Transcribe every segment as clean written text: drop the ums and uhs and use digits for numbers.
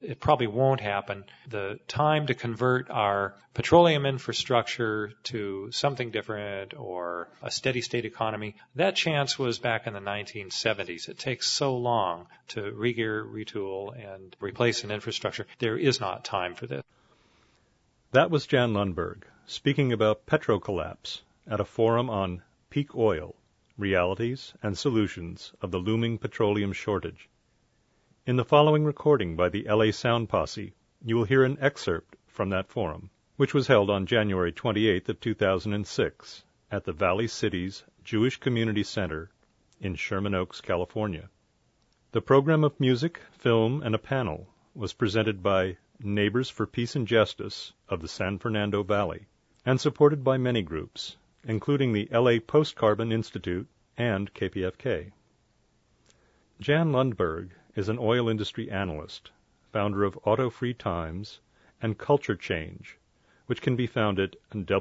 it probably won't happen. The time to convert our petroleum infrastructure to something different or a steady state economy, that chance was back in the 1970s. It takes so long to regear, retool, and replace an infrastructure. There is not time for this. That was Jan Lundberg speaking about petrocollapse at a forum on peak oil, realities and solutions of the looming petroleum shortage. In the following recording by the LA Sound Posse, you will hear an excerpt from that forum, which was held on January 28th of 2006 at the Valley Cities Jewish Community Center in Sherman Oaks, California. The program of music, film, and a panel was presented by Neighbors for Peace and Justice of the San Fernando Valley and supported by many groups, including the LA Post-Carbon Institute and KPFK. Jan Lundberg is an oil industry analyst, founder of Auto Free Times and Culture Change, which can be found at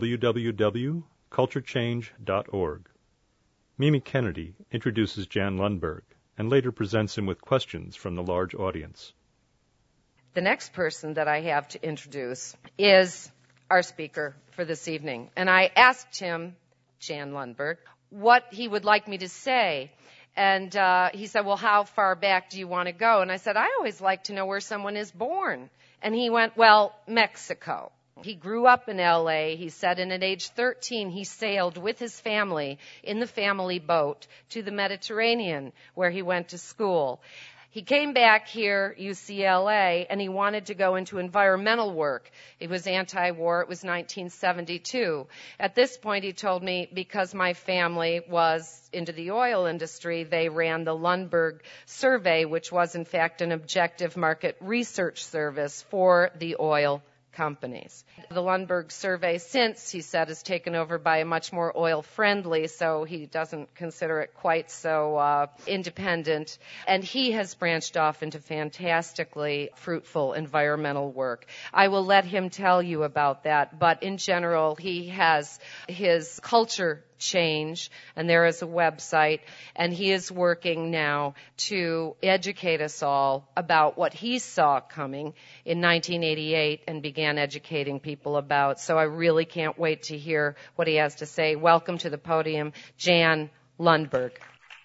www.culturechange.org. Mimi Kennedy introduces Jan Lundberg and later presents him with questions from the large audience. The next person that I have to introduce is our speaker for this evening. And I asked him, Jan Lundberg, what he would like me to say. And he said, well, how far back do you want to go? And I said, I always like to know where someone is born. And he went, well, Mexico. He grew up in L.A. He said, and at age 13, he sailed with his family in the family boat to the Mediterranean, where he went to school. He came back here, UCLA, and he wanted to go into environmental work. It was anti-war. It was 1972. At this point, he told me, because my family was into the oil industry, they ran the Lundberg Survey, which was, in fact, an objective market research service for the oil companies. The Lundberg Survey since, he said, is taken over by a much more oil-friendly, so he doesn't consider it quite so independent. And he has branched off into fantastically fruitful environmental work. I will let him tell you about that, but in general, he has his Culture Change, and there is a website, and he is working now to educate us all about what he saw coming in 1988 and began educating people about. So I really can't wait to hear what he has to say. Welcome to the podium, Jan Lundberg.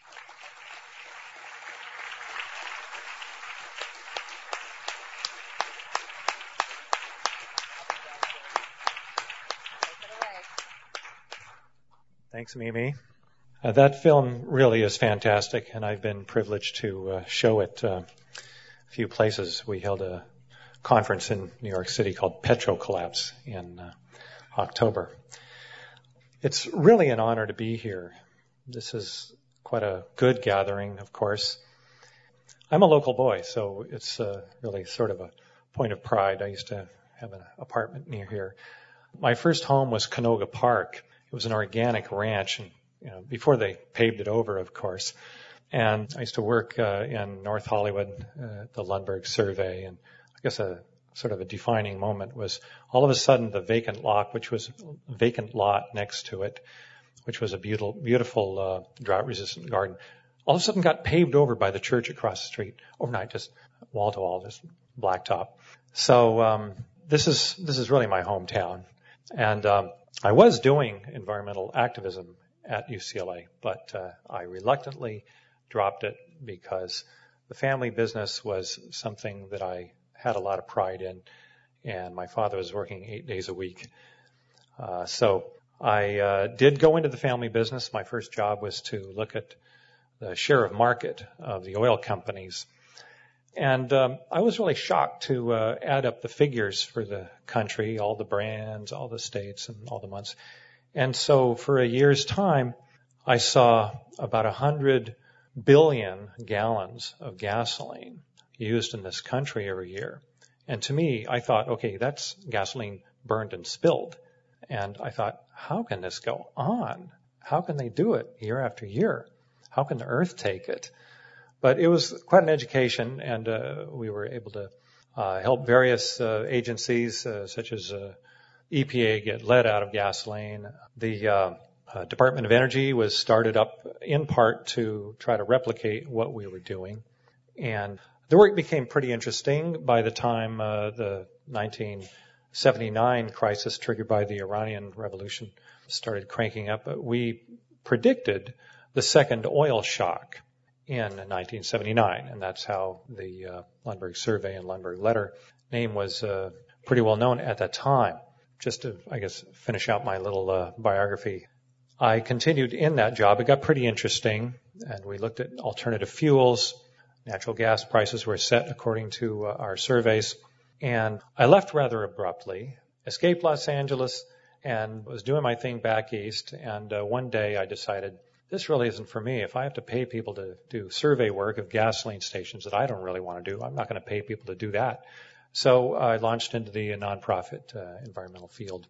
Thanks, Mimi. That film really is fantastic, and I've been privileged to show it a few places. We held a conference in New York City called Petrocollapse in October. It's really an honor to be here. This is quite a good gathering, of course. I'm a local boy, so it's really sort of a point of pride. I used to have an apartment near here. My first home was Canoga Park. It was an organic ranch, and before they paved it over, of course. And I used to work in North Hollywood, the Lundberg Survey, and I guess a sort of a defining moment was all of a sudden the vacant lot next to it, which was a beautiful drought-resistant garden, all of a sudden got paved over by the church across the street overnight, just wall to wall, just blacktop. So this is really my hometown, and I was doing environmental activism at UCLA, but I reluctantly dropped it because the family business was something that I had a lot of pride in, and my father was working 8 days a week. So I did go into the family business. My first job was to look at the share of market of the oil companies. And I was really shocked to add up the figures for the country, all the brands, all the states, and all the months. And so for a year's time, I saw about 100 billion gallons of gasoline used in this country every year. And to me, I thought, okay, that's gasoline burned and spilled. And I thought, how can this go on? How can they do it year after year? How can the earth take it? But it was quite an education, and we were able to help various agencies such as EPA get lead out of gasoline. The Department of Energy was started up in part to try to replicate what we were doing. And The work became pretty interesting by the time the 1979 crisis triggered by the Iranian Revolution started cranking up. We predicted the second oil shock in 1979, and that's how the Lundberg Survey and Lundberg Letter name was pretty well known at that time. Just to, I guess, finish out my little biography, I continued in that job. It got pretty interesting, and we looked at alternative fuels. Natural gas prices were set according to our surveys. And I left rather abruptly, escaped Los Angeles, and was doing my thing back east. And one day I decided, this really isn't for me. If I have to pay people to do survey work of gasoline stations that I don't really want to do, I'm not going to pay people to do that. So I launched into the nonprofit environmental field.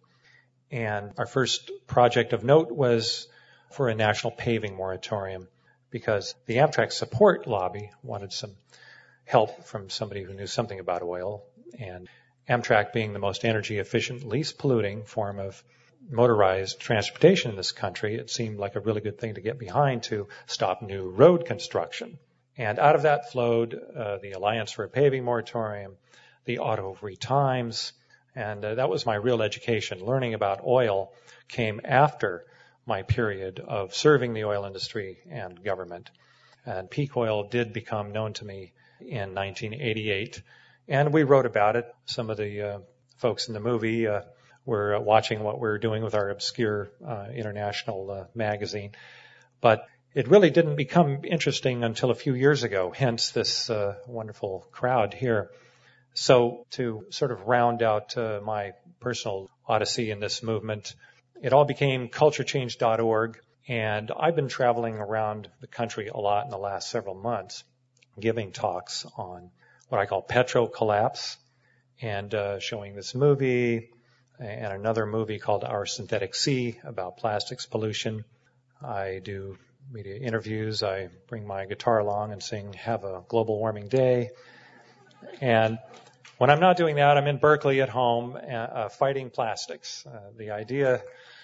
And our first project of note was for a national paving moratorium, because the Amtrak support lobby wanted some help from somebody who knew something about oil. And Amtrak, being the most energy efficient, least polluting form of motorized transportation in this country, it seemed like a really good thing to get behind to stop new road construction. And out of that flowed the Alliance for a Paving Moratorium, the Auto Free Times, and that was my real education. Learning about oil came after my period of serving the oil industry and government. And peak oil did become known to me in 1988, and we wrote about it. Some of the folks in the movie were watching what we were doing with our obscure international magazine. But it really didn't become interesting until a few years ago, hence this wonderful crowd here. So to sort of round out my personal odyssey in this movement, it all became culturechange.org, and I've been traveling around the country a lot in the last several months, giving talks on what I call petrocollapse, and showing this movie and another movie called Our Synthetic Sea about plastics pollution. I do media interviews. I bring my guitar along and sing Have a Global Warming Day. And when I'm not doing that, I'm in Berkeley at home fighting plastics. The idea,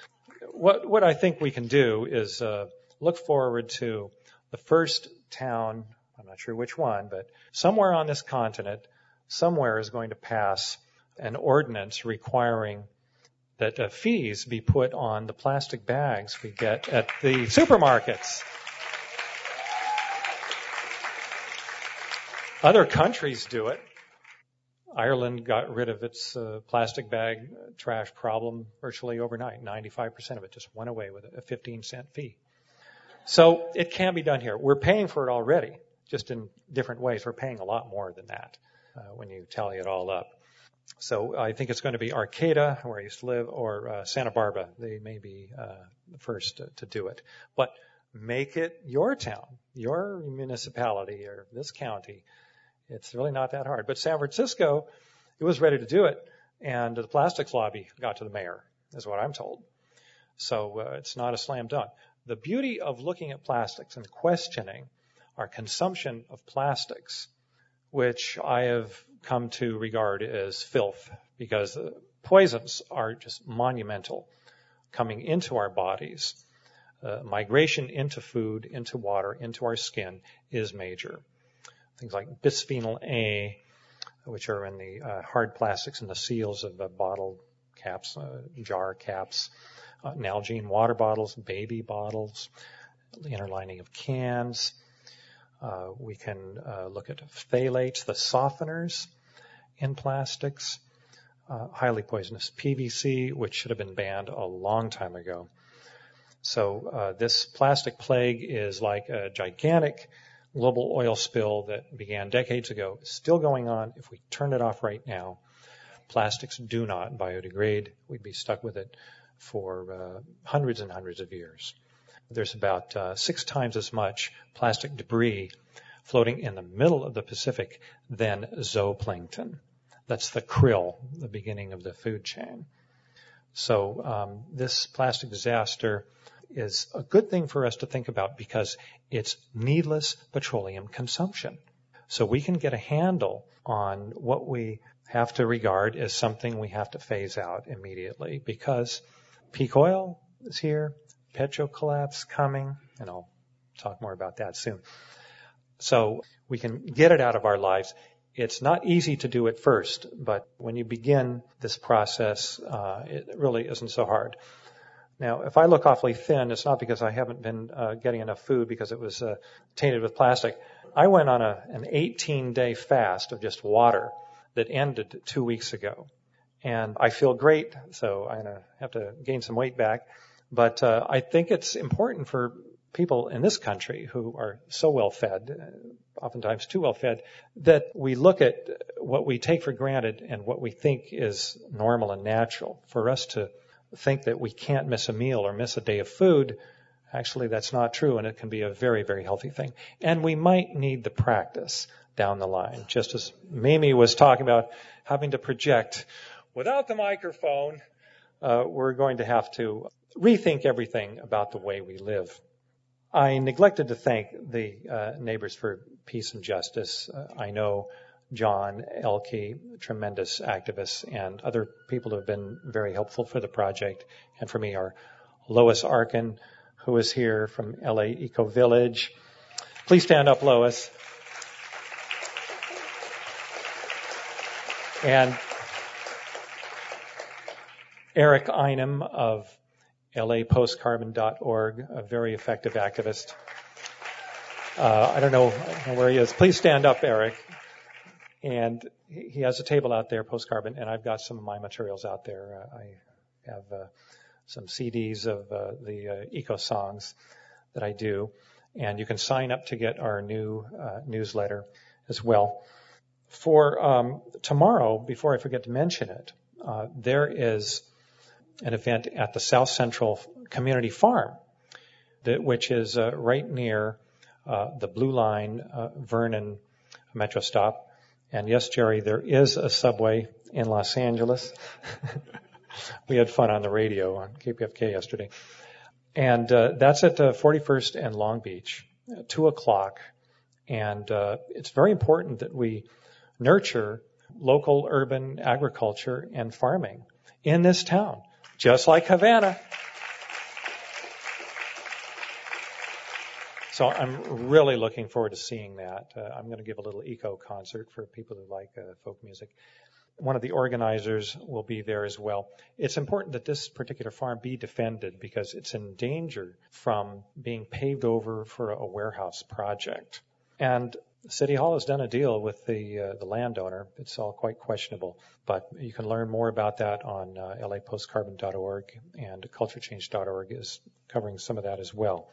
what I think we can do is look forward to the first town, I'm not sure which one, but somewhere on this continent, somewhere is going to pass an ordinance requiring that fees be put on the plastic bags we get at the supermarkets. Other countries do it. Ireland got rid of its plastic bag trash problem virtually overnight. 95% of it just went away with a 15-cent fee. So it can be done here. We're paying for it already, just in different ways. We're paying a lot more than that when you tally it all up. So I think it's going to be Arcata, where I used to live, or Santa Barbara. They may be the first to do it. But make it your town, your municipality, or this county. It's really not that hard. But San Francisco, it was ready to do it, and the plastics lobby got to the mayor, is what I'm told. So it's not a slam dunk. The beauty of looking at plastics and questioning our consumption of plastics, which I have come to regard as filth, because the poisons are just monumental coming into our bodies. Migration into food, into water, into our skin is major. Things like bisphenol A, which are in the hard plastics and the seals of the bottle caps, jar caps, Nalgene water bottles, baby bottles, the inner lining of cans. We can look at phthalates, the softeners in plastics, highly poisonous PVC, which should have been banned a long time ago. So this plastic plague is like a gigantic global oil spill that began decades ago, still going on. If we turn it off right now, plastics do not biodegrade. We'd be stuck with it for hundreds and hundreds of years. There's about 6 times as much plastic debris floating in the middle of the Pacific than zooplankton. That's the krill, the beginning of the food chain. So this plastic disaster is a good thing for us to think about, because it's needless petroleum consumption. So we can get a handle on what we have to regard as something we have to phase out immediately, because peak oil is here, petrocollapse coming, and I'll talk more about that soon. So we can get it out of our lives. It's not easy to do at first, but when you begin this process, it really isn't so hard. Now, if I look awfully thin, it's not because I haven't been getting enough food because it was tainted with plastic. I went on an 18-day fast of just water that ended 2 weeks ago. And I feel great, so I'm going to have to gain some weight back. But I think it's important for people in this country who are so well fed, oftentimes too well fed, that we look at what we take for granted and what we think is normal and natural. For us to think that we can't miss a meal or miss a day of food, actually that's not true, and it can be a very, very healthy thing. And we might need the practice down the line, just as Mimi was talking about having to project without the microphone. We're going to have to rethink everything about the way we live. I neglected to thank the Neighbors for Peace and Justice. I know John Elke, tremendous activists, and other people who have been very helpful for the project. And for me are Lois Arkin, who is here from LA Eco Village. Please stand up, Lois. And Eric Einem of LAPostcarbon.org, a very effective activist. I don't know where he is. Please stand up, Eric. And he has a table out there, Postcarbon, and I've got some of my materials out there. I have some CDs of the eco songs that I do, and you can sign up to get our new newsletter as well. For tomorrow, before I forget to mention it, there is an event at the South Central Community Farm, which is right near the Blue Line Vernon Metro stop. And yes, Jerry, there is a subway in Los Angeles. We had fun on the radio on KPFK yesterday. And that's at 41st and Long Beach, 2 o'clock. And it's very important that we nurture local urban agriculture and farming in this town, just like Havana. So I'm really looking forward to seeing that. I'm going to give a little eco concert for people who like folk music. One of the organizers will be there as well. It's important that this particular farm be defended because it's in danger from being paved over for a warehouse project. And City Hall has done a deal with the landowner. It's all quite questionable, but you can learn more about that on lapostcarbon.org, and culturechange.org is covering some of that as well.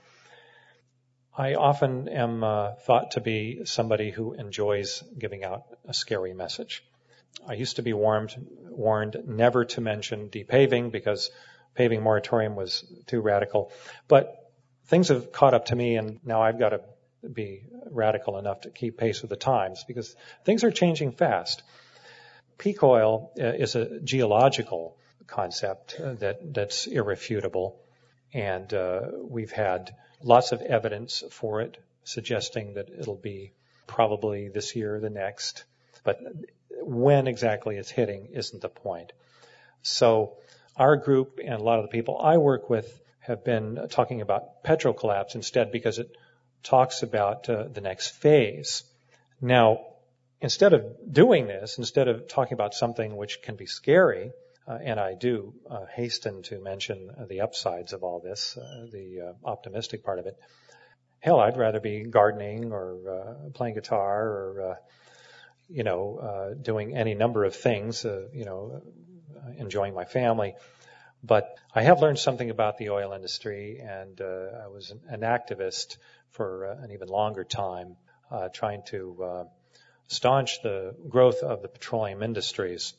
I often am thought to be somebody who enjoys giving out a scary message. I used to be warned never to mention depaving because paving moratorium was too radical, but things have caught up to me, and now I've got to be radical enough to keep pace with the times because things are changing fast. Peak oil is a geological concept that's irrefutable, and we've had lots of evidence for it suggesting that it'll be probably this year or the next, but when exactly it's hitting isn't the point. So our group and a lot of the people I work with have been talking about petrocollapse instead because it talks about the next phase. Now, instead of doing this, instead of talking about something which can be scary, and I do hasten to mention the upsides of all this, the optimistic part of it. Hell, I'd rather be gardening or playing guitar or, doing any number of things, enjoying my family. But I have learned something about the oil industry, and I was an activist for an even longer time, trying to staunch the growth of the petroleum industries.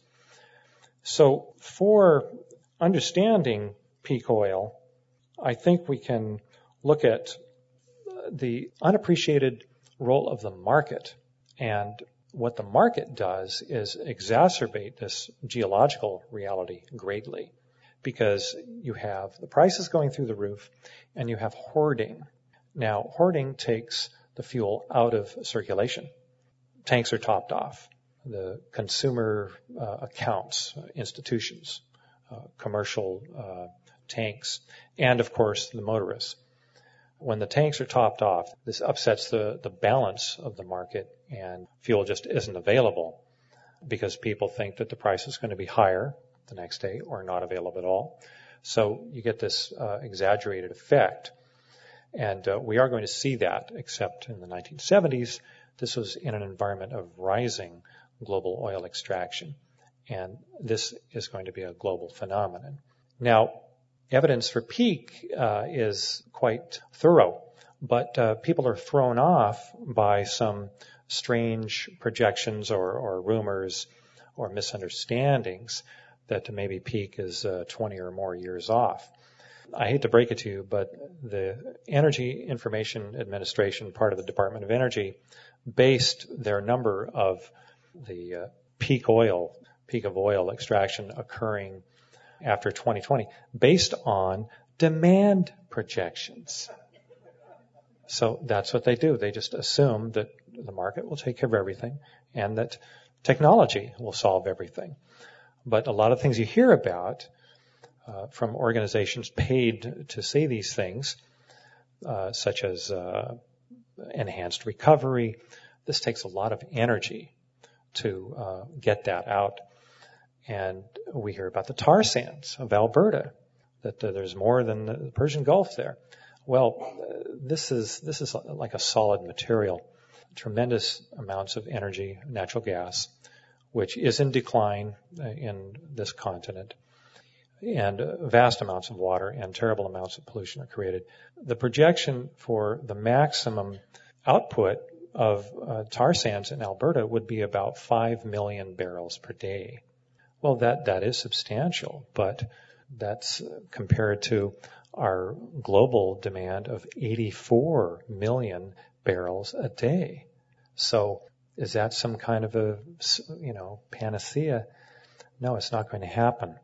So for understanding peak oil, I think we can look at the unappreciated role of the market. And what the market does is exacerbate this geological reality greatly, because you have the prices going through the roof and you have hoarding. Now, hoarding takes the fuel out of circulation. Tanks are topped off. The consumer accounts, institutions, commercial tanks, and of course the motorists. When the tanks are topped off, this upsets the balance of the market, and fuel just isn't available because people think that the price is going to be higher the next day or not available at all. So you get this exaggerated effect. And we are going to see that, except in the 1970s, this was in an environment of rising global oil extraction. And this is going to be a global phenomenon. Now, evidence for peak is quite thorough, but people are thrown off by some strange projections or rumors or misunderstandings that maybe peak is 20 or more years off. I hate to break it to you, but the Energy Information Administration, part of the Department of Energy, based their number of the peak of oil extraction occurring after 2020 based on demand projections. So that's what they do. They just assume that the market will take care of everything and that technology will solve everything. But a lot of things you hear about from organizations paid to say these things, such as enhanced recovery, this takes a lot of energy to get that out. And we hear about the tar sands of Alberta, that there's more than the Persian Gulf there. Well, this is like a solid material, tremendous amounts of energy, natural gas, which is in decline in this continent, and vast amounts of water and terrible amounts of pollution are created. The projection for the maximum output of tar sands in Alberta would be about 5 million barrels per day. Well, that is substantial, but that's compared to our global demand of 84 million barrels a day. So is that some kind of a, panacea? No, it's not going to happen.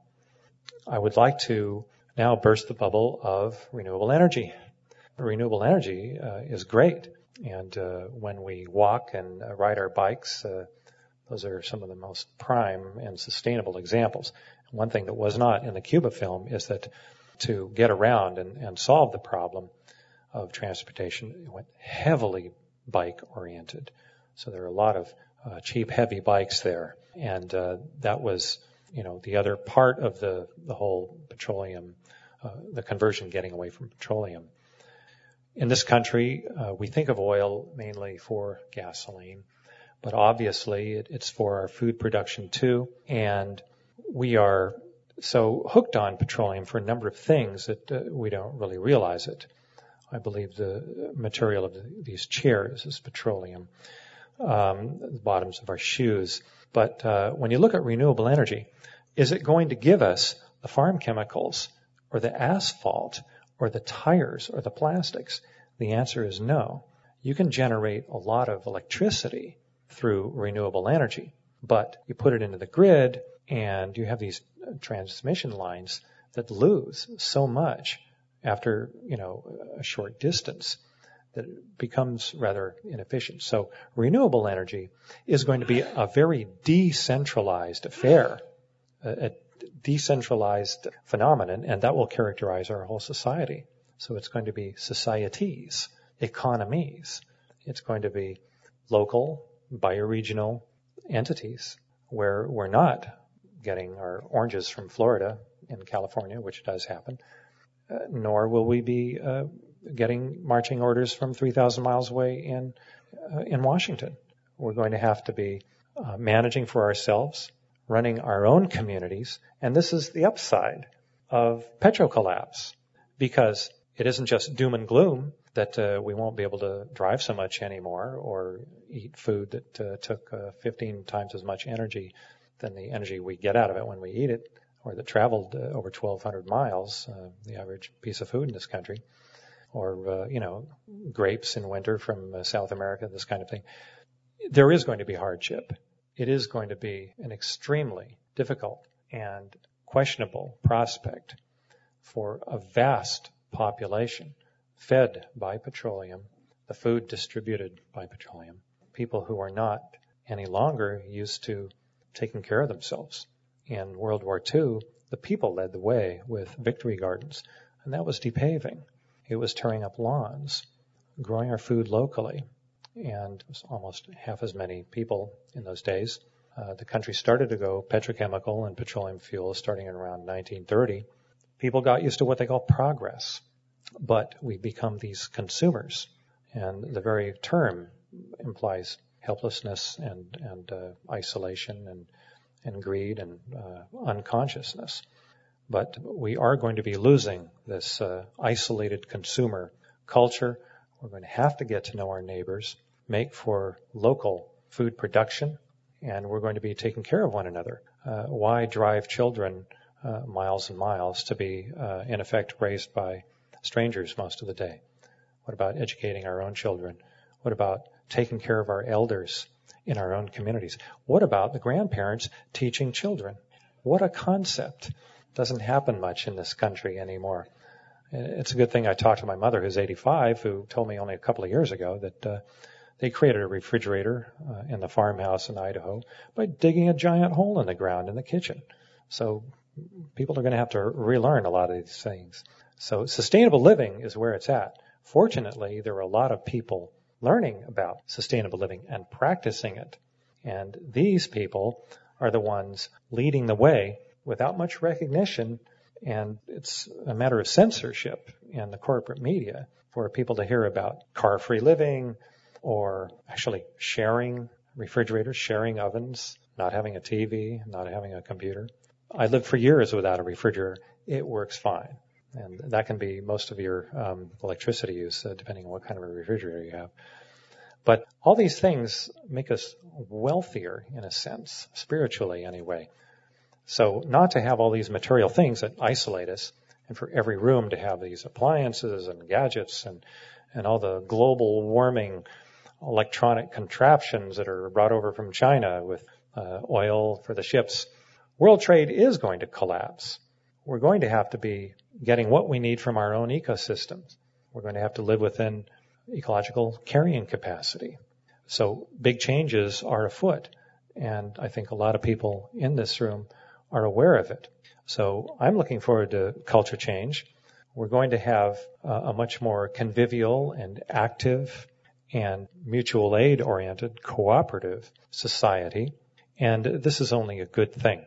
I would like to now burst the bubble of renewable energy. Renewable energy is great. And when we walk and ride our bikes, those are some of the most prime and sustainable examples. One thing that was not in the Cuba film is that to get around and solve the problem of transportation, it went heavily bike-oriented. So there are a lot of cheap, heavy bikes there. And that was, the other part of the whole petroleum, the conversion getting away from petroleum. In this country, we think of oil mainly for gasoline, but obviously it's for our food production too. And we are so hooked on petroleum for a number of things that we don't really realize it. I believe the material of these chairs is petroleum, the bottoms of our shoes. But when you look at renewable energy, is it going to give us the farm chemicals or the asphalt or the tires or the plastics? The answer is no. You can generate a lot of electricity through renewable energy, but you put it into the grid and you have these transmission lines that lose so much after, a short distance that it becomes rather inefficient. So renewable energy is going to be a very decentralized affair, a decentralized phenomenon, and that will characterize our whole society. So it's going to be societies, economies. It's going to be local, bioregional entities where we're not getting our oranges from Florida in California, which does happen, nor will we be getting marching orders from 3,000 miles away in Washington. We're going to have to be managing for ourselves, running our own communities, and this is the upside of petrocollapse, because it isn't just doom and gloom that we won't be able to drive so much anymore or eat food that took 15 times as much energy than the energy we get out of it when we eat it, or that traveled over 1,200 miles, the average piece of food in this country, or, grapes in winter from South America, this kind of thing. There is going to be hardship. It is going to be an extremely difficult and questionable prospect for a vast population fed by petroleum, the food distributed by petroleum, people who are not any longer used to taking care of themselves. In World War II, the people led the way with victory gardens, and that was depaving. It was tearing up lawns, growing our food locally, and it was almost half as many people in those days. The country started to go petrochemical and petroleum fuel starting in around 1930. People got used to what they call progress, but we become these consumers, and the very term implies helplessness and isolation and greed and unconsciousness. But we are going to be losing this isolated consumer culture. We're going to have to get to know our neighbors, make for local food production, and we're going to be taking care of one another. Why drive children miles and miles to be, in effect, raised by strangers most of the day? What about educating our own children? What about taking care of our elders in our own communities? What about the grandparents teaching children? What a concept. Doesn't happen much in this country anymore. It's a good thing I talked to my mother, who's 85, who told me only a couple of years ago that they created a refrigerator in the farmhouse in Idaho by digging a giant hole in the ground in the kitchen. So people are going to have to relearn a lot of these things. So sustainable living is where it's at. Fortunately, there are a lot of people learning about sustainable living and practicing it. And these people are the ones leading the way without much recognition, and it's a matter of censorship in the corporate media for people to hear about car-free living or actually sharing refrigerators, sharing ovens, not having a TV, not having a computer. I lived for years without a refrigerator. It works fine. And that can be most of your electricity use, depending on what kind of a refrigerator you have. But all these things make us wealthier, in a sense, spiritually anyway. So not to have all these material things that isolate us, and for every room to have these appliances and gadgets and all the global warming electronic contraptions that are brought over from China with oil for the ships. World trade is going to collapse. We're going to have to be getting what we need from our own ecosystems. We're going to have to live within ecological carrying capacity. So big changes are afoot, and I think a lot of people in this room are aware of it. So I'm looking forward to culture change. We're going to have a much more convivial and active and mutual aid-oriented, cooperative society, and this is only a good thing.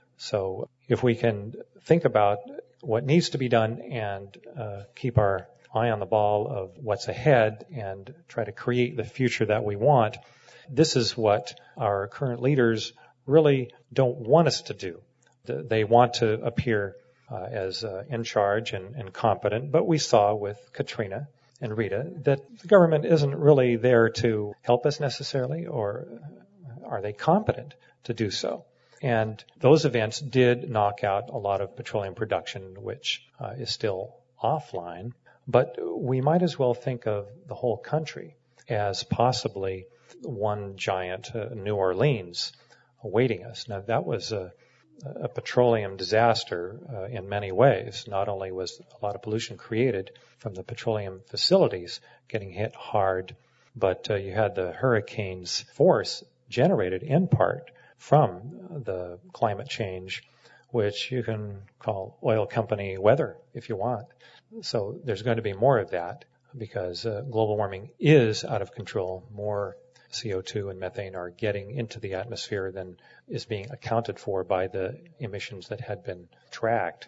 So if we can think about what needs to be done and keep our eye on the ball of what's ahead and try to create the future that we want, this is what our current leaders really don't want us to do. They want to appear as in charge and competent, but we saw with Katrina and Rita that the government isn't really there to help us necessarily, or are they competent to do so? And those events did knock out a lot of petroleum production, which is still offline. But we might as well think of the whole country as possibly one giant New Orleans awaiting us. Now, that was a petroleum disaster in many ways. Not only was a lot of pollution created from the petroleum facilities getting hit hard, but you had the hurricane's force generated in part from the climate change, which you can call oil company weather if you want. So there's going to be more of that because global warming is out of control. More CO2 and methane are getting into the atmosphere than is being accounted for by the emissions that had been tracked.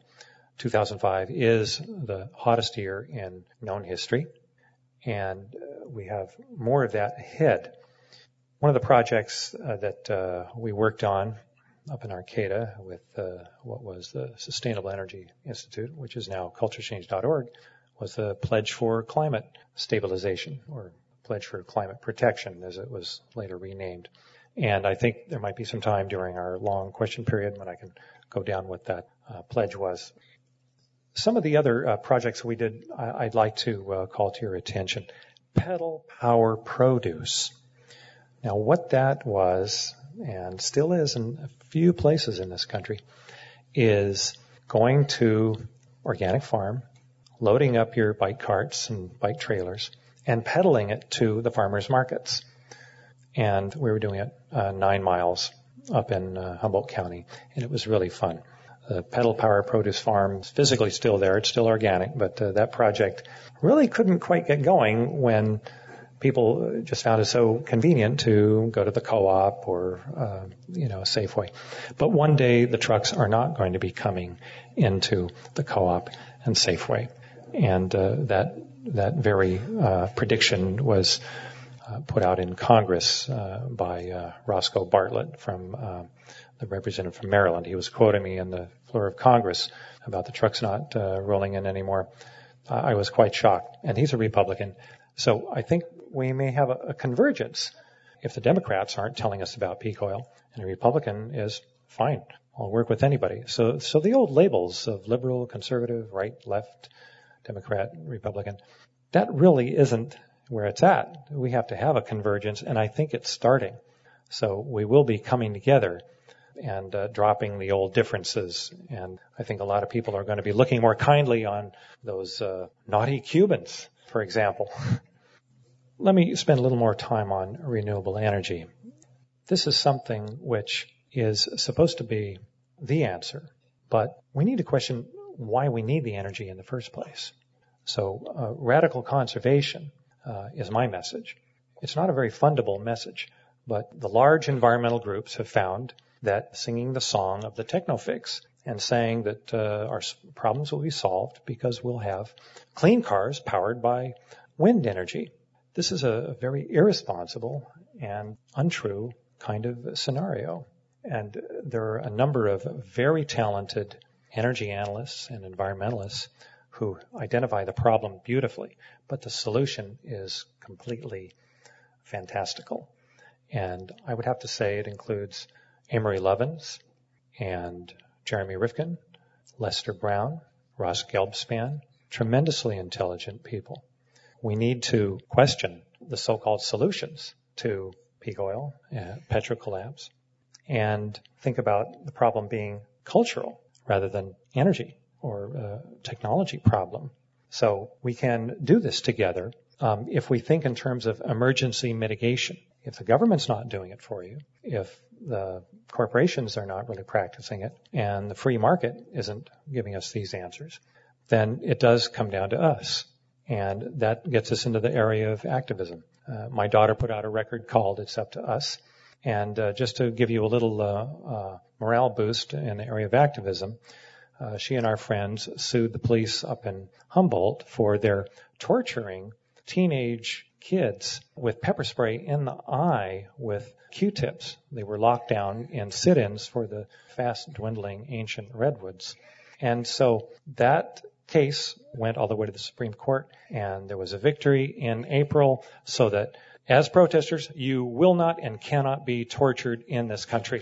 2005 is the hottest year in known history, and we have more of that ahead. One of the projects that we worked on up in Arcata with what was the Sustainable Energy Institute, which is now culturechange.org, was the Pledge for Climate Stabilization, or Pledge for Climate Protection, as it was later renamed. And I think there might be some time during our long question period when I can go down what that pledge was. Some of the other projects we did, I'd like to call to your attention. Pedal Power Produce. Now, what that was, and still is in a few places in this country, is going to organic farm, loading up your bike carts and bike trailers, and pedaling it to the farmers markets. And we were doing it 9 miles up in Humboldt County, and it was really fun. The Pedal Power Produce Farm is physically still there. It's still organic, but that project really couldn't quite get going when people just found it so convenient to go to the co-op or, Safeway. But one day the trucks are not going to be coming into the co-op and Safeway. And that very prediction was put out in Congress by Roscoe Bartlett, from the representative from Maryland. He was quoting me in the floor of Congress about the trucks not rolling in anymore. I was quite shocked. And he's a Republican. So I think we may have a convergence if the Democrats aren't telling us about peak oil, and a Republican is fine. I'll work with anybody. So the old labels of liberal, conservative, right, left, Democrat, Republican, that really isn't where it's at. We have to have a convergence, and I think it's starting. So we will be coming together and dropping the old differences. And I think a lot of people are going to be looking more kindly on those naughty Cubans, for example. Let me spend a little more time on renewable energy. This is something which is supposed to be the answer, but we need to question why we need the energy in the first place. So radical conservation is my message. It's not a very fundable message, but the large environmental groups have found that singing the song of the techno-fix and saying that our problems will be solved because we'll have clean cars powered by wind energy. This is a very irresponsible and untrue kind of scenario. And there are a number of very talented energy analysts and environmentalists who identify the problem beautifully, but the solution is completely fantastical. And I would have to say it includes Amory Lovins and Jeremy Rifkin, Lester Brown, Ross Gelbspan, tremendously intelligent people. We need to question the so-called solutions to peak oil, petrocollapse, and think about the problem being cultural rather than energy or technology problem. So we can do this together if we think in terms of emergency mitigation. If the government's not doing it for you, if the corporations are not really practicing it, and the free market isn't giving us these answers, then it does come down to us. And that gets us into the area of activism. My daughter put out a record called It's Up to Us. And just to give you a little morale boost in the area of activism, she and our friends sued the police up in Humboldt for their torturing teenage kids with pepper spray in the eye with Q-tips. They were locked down in sit-ins for the fast dwindling ancient redwoods. And so that case went all the way to the Supreme Court, and there was a victory in April, so that as protesters, you will not and cannot be tortured in this country.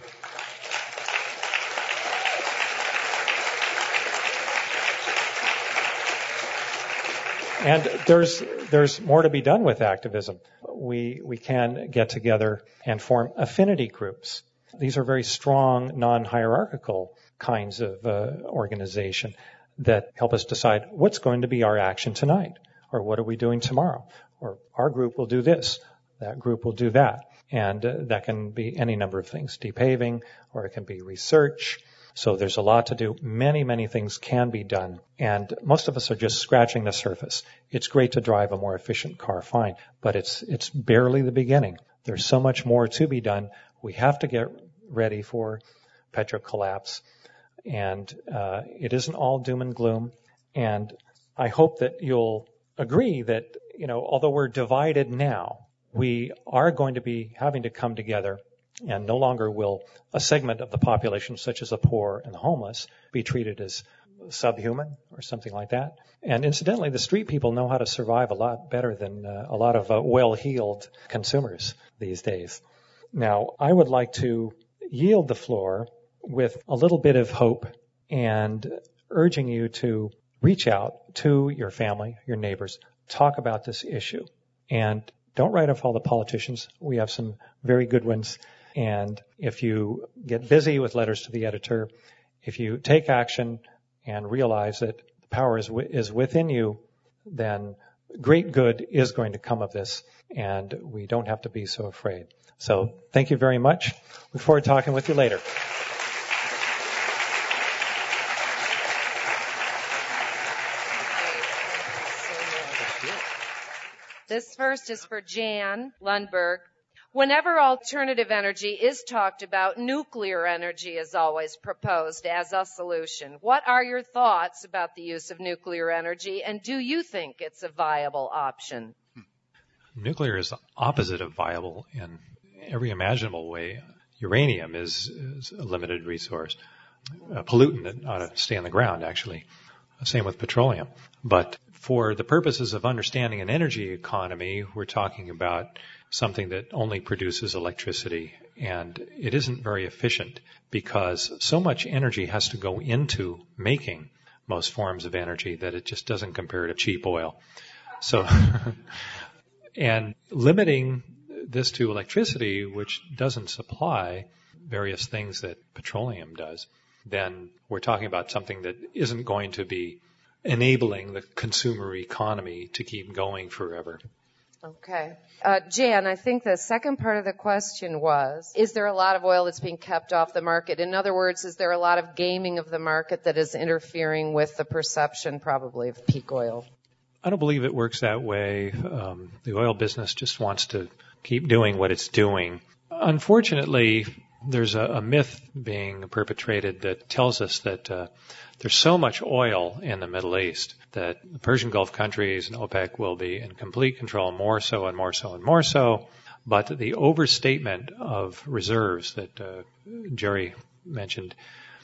And there's more to be done with activism. We can get together and form affinity groups. These are very strong, non-hierarchical kinds of organization that help us decide what's going to be our action tonight, or what are we doing tomorrow, or our group will do this, that group will do that. And that can be any number of things, depaving, or it can be research. So there's a lot to do. Many, many things can be done. And most of us are just scratching the surface. It's great to drive a more efficient car, fine. But it's barely the beginning. There's so much more to be done. We have to get ready for petrocollapse. And it isn't all doom and gloom. And I hope that you'll agree that, although we're divided now, we are going to be having to come together, and no longer will a segment of the population, such as the poor and the homeless, be treated as subhuman or something like that. And incidentally, the street people know how to survive a lot better than a lot of well-heeled consumers these days. Now, I would like to yield the floor with a little bit of hope and urging you to reach out to your family, your neighbors, talk about this issue. And don't write off all the politicians. We have some very good ones. And if you get busy with letters to the editor, if you take action and realize that the power is within you, then great good is going to come of this, and we don't have to be so afraid. So thank you very much. Look forward to talking with you later. This first is for Jan Lundberg. Whenever alternative energy is talked about, nuclear energy is always proposed as a solution. What are your thoughts about the use of nuclear energy, and do you think it's a viable option? Nuclear is the opposite of viable in every imaginable way. Uranium is a limited resource, a pollutant that ought to stay on the ground, actually. Same with petroleum. But for the purposes of understanding an energy economy, we're talking about something that only produces electricity, and it isn't very efficient because so much energy has to go into making most forms of energy that it just doesn't compare to cheap oil. So, and limiting this to electricity, which doesn't supply various things that petroleum does, then we're talking about something that isn't going to be enabling the consumer economy to keep going forever. Okay. Jan, I think the second part of the question was, is there a lot of oil that's being kept off the market? In other words, is there a lot of gaming of the market that is interfering with the perception, probably, of peak oil? I don't believe it works that way. The oil business just wants to keep doing what it's doing. Unfortunately, there's a myth being perpetrated that tells us that there's so much oil in the Middle East that the Persian Gulf countries and OPEC will be in complete control, more so and more so and more so. But the overstatement of reserves that Jerry mentioned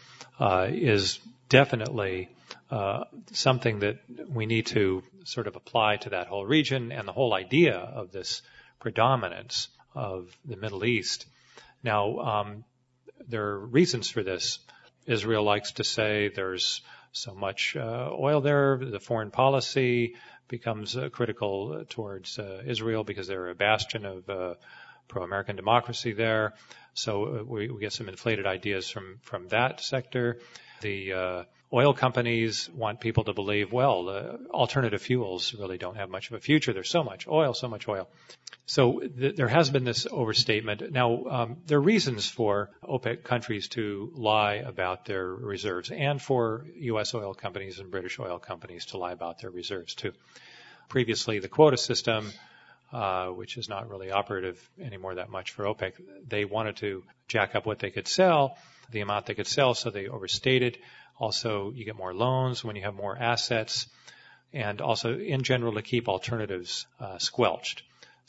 is definitely something that we need to sort of apply to that whole region and the whole idea of this predominance of the Middle East. Now, there are reasons for this. Israel likes to say there's so much oil there, the foreign policy becomes critical towards Israel because they're a bastion of pro-American democracy there. So we get some inflated ideas from that sector. The oil companies want people to believe, well, alternative fuels really don't have much of a future. There's so much oil, so much oil. So there has been this overstatement. Now, there are reasons for OPEC countries to lie about their reserves and for U.S. oil companies and British oil companies to lie about their reserves, too. Previously, the quota system, which is not really operative anymore that much for OPEC, they wanted to jack up what they could sell, the amount they could sell, so they overstated. Also, you get more loans when you have more assets, and also, in general, to keep alternatives squelched.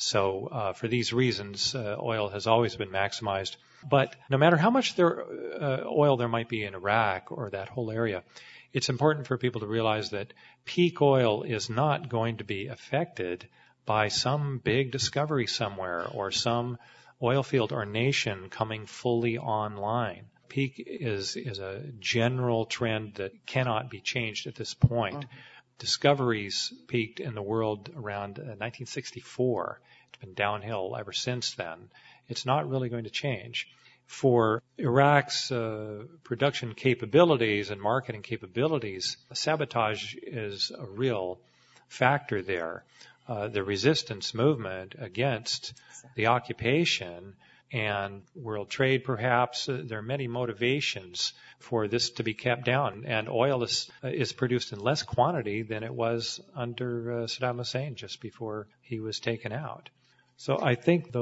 So for these reasons, oil has always been maximized. But no matter how much oil there might be in Iraq or that whole area, it's important for people to realize that peak oil is not going to be affected by some big discovery somewhere or some oil field or nation coming fully online. Peak is a general trend that cannot be changed at this point. Mm-hmm. Discoveries peaked in the world around 1964. It's been downhill ever since then. It's not really going to change. For Iraq's production capabilities and marketing capabilities, sabotage is a real factor there. The resistance movement against the occupation and world trade, perhaps, there are many motivations for this to be kept down. And oil is produced in less quantity than it was under Saddam Hussein just before he was taken out. So I think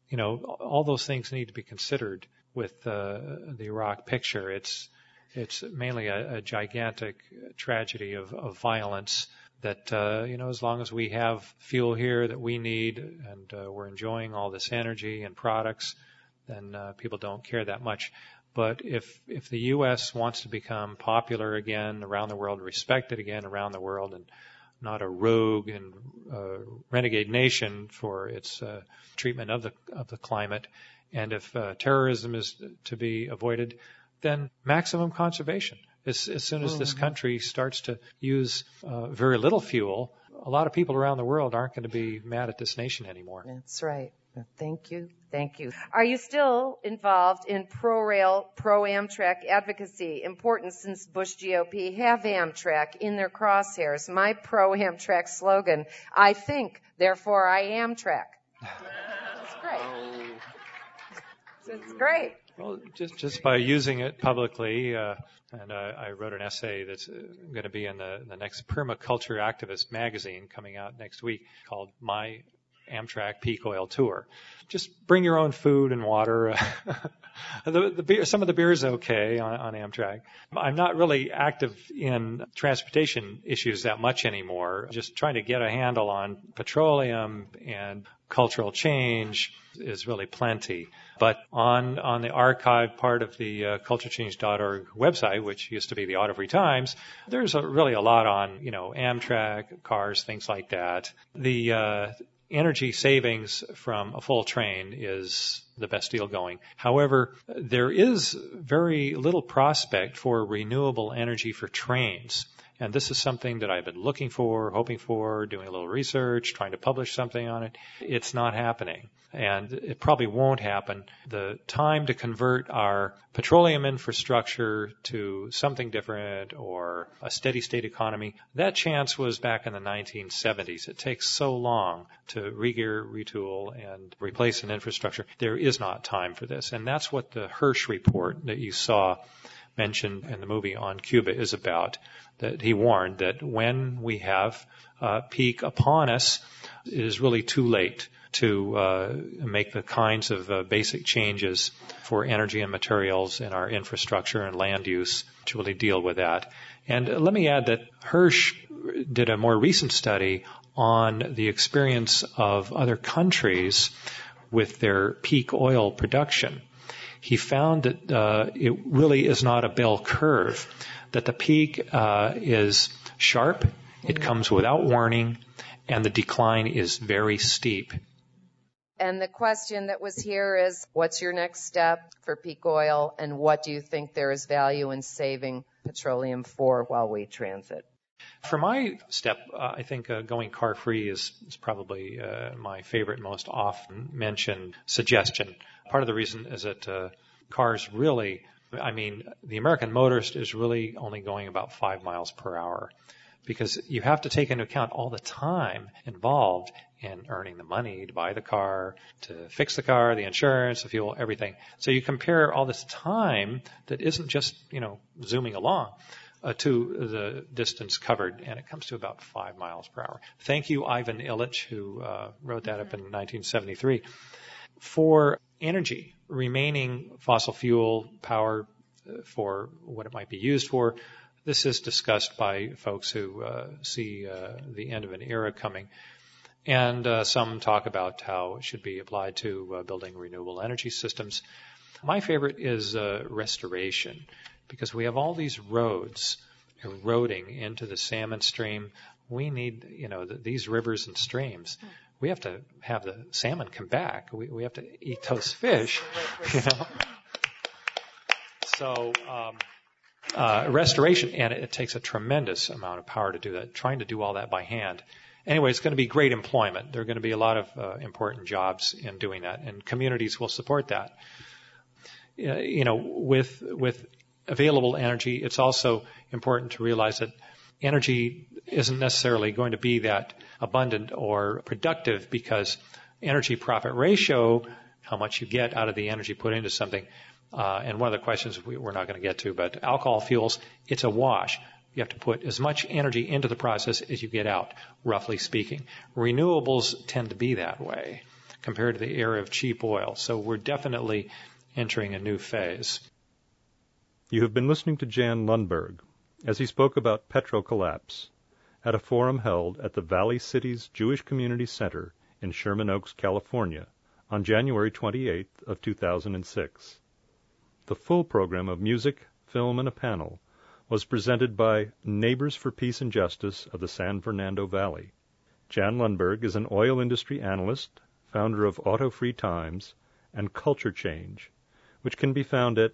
all those things need to be considered with the Iraq picture. It's mainly a gigantic tragedy of violence that, as long as we have fuel here that we need and we're enjoying all this energy and products, then people don't care that much. But if the U.S. wants to become popular again around the world, respected again around the world, and not a rogue and renegade nation for its treatment of the climate, and if terrorism is to be avoided, then maximum conservation. As soon as this country starts to use very little fuel, a lot of people around the world aren't going to be mad at this nation anymore. That's right. Thank you. Are you still involved in pro-rail, pro-Amtrak advocacy? Important since Bush GOP have Amtrak in their crosshairs. My pro-Amtrak slogan, I think, therefore I Amtrak. That's great. It's great. Well, just by using it publicly, and I wrote an essay that's going to be in the next Permaculture Activist magazine coming out next week called My Amtrak Peak Oil Tour. Just bring your own food and water. The beer, some of the beer is okay on Amtrak. I'm not really active in transportation issues that much anymore. Just trying to get a handle on petroleum and cultural change is really plenty. But on the archive part of the culturechange.org website, which used to be the Auto Free Times, there's really a lot on, Amtrak, cars, things like that. The energy savings from a full train is the best deal going. However, there is very little prospect for renewable energy for trains. And this is something that I've been looking for, hoping for, doing a little research, trying to publish something on it. It's not happening. And it probably won't happen. The time to convert our petroleum infrastructure to something different or a steady state economy, that chance was back in the 1970s. It takes so long to regear, retool, and replace an infrastructure. There is not time for this. And that's what the Hirsch report that you saw mentioned in the movie on Cuba is about. That he warned that when we have peak upon us, it is really too late to make the kinds of basic changes for energy and materials in our infrastructure and land use to really deal with that. And let me add that Hirsch did a more recent study on the experience of other countries with their peak oil production. He found that it really is not a bell curve, that the peak is sharp, it comes without warning, and the decline is very steep. And the question that was here is, what's your next step for peak oil, and what do you think there is value in saving petroleum for while we transit? For my step, I think going car-free is probably my favorite, most often mentioned suggestion. Part of the reason is that cars really, the American motorist is really only going about 5 miles per hour, because you have to take into account all the time involved in earning the money to buy the car, to fix the car, the insurance, the fuel, everything. So you compare all this time that isn't just, zooming along to the distance covered, and it comes to about 5 miles per hour. Thank you, Ivan Illich, who wrote that up in 1973. For energy, remaining fossil fuel power for what it might be used for, this is discussed by folks who see the end of an era coming. And some talk about how it should be applied to building renewable energy systems. My favorite is restoration, because we have all these roads eroding into the salmon stream. We need, these rivers and streams. We have to have the salmon come back. We have to eat those fish, So restoration, and it takes a tremendous amount of power to do that, trying to do all that by hand. Anyway, it's going to be great employment. There are going to be a lot of important jobs in doing that, and communities will support that. With available energy, it's also important to realize that energy isn't necessarily going to be that abundant or productive, because energy profit ratio, how much you get out of the energy put into something, and one of the questions we're not going to get to, but alcohol fuels, it's a wash. You have to put as much energy into the process as you get out, roughly speaking. Renewables tend to be that way compared to the era of cheap oil. So we're definitely entering a new phase. You have been listening to Jan Lundberg as he spoke about petrocollapse at a forum held at the Valley Cities Jewish Community Center in Sherman Oaks, California, on January 28th of 2006. The full program of music, film, and a panel was presented by Neighbors for Peace and Justice of the San Fernando Valley. Jan Lundberg is an oil industry analyst, founder of Auto Free Times and Culture Change, which can be found at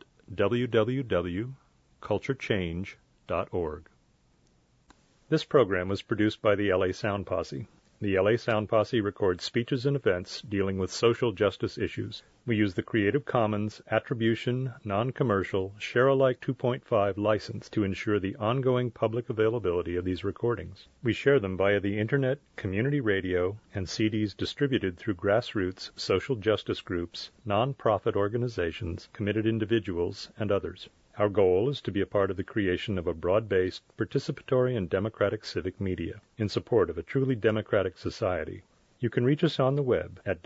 www.culturechange.org. This program was produced by the LA Sound Posse. The LA Sound Posse records speeches and events dealing with social justice issues. We use the Creative Commons Attribution, Non-Commercial, Share-alike 2.5 license to ensure the ongoing public availability of these recordings. We share them via the Internet, community radio, and CDs distributed through grassroots social justice groups, non-profit organizations, committed individuals, and others. Our goal is to be a part of the creation of a broad-based, participatory, and democratic civic media in support of a truly democratic society. You can reach us on the web at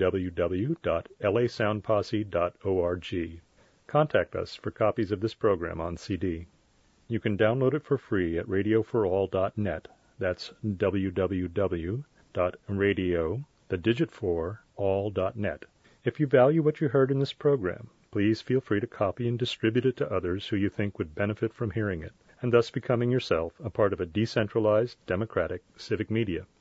www.lasoundposse.org. Contact us for copies of this program on CD. You can download it for free at radioforall.net. That's www.radio4all.net. If you value what you heard in this program, please feel free to copy and distribute it to others who you think would benefit from hearing it, and thus becoming yourself a part of a decentralized, democratic civic media.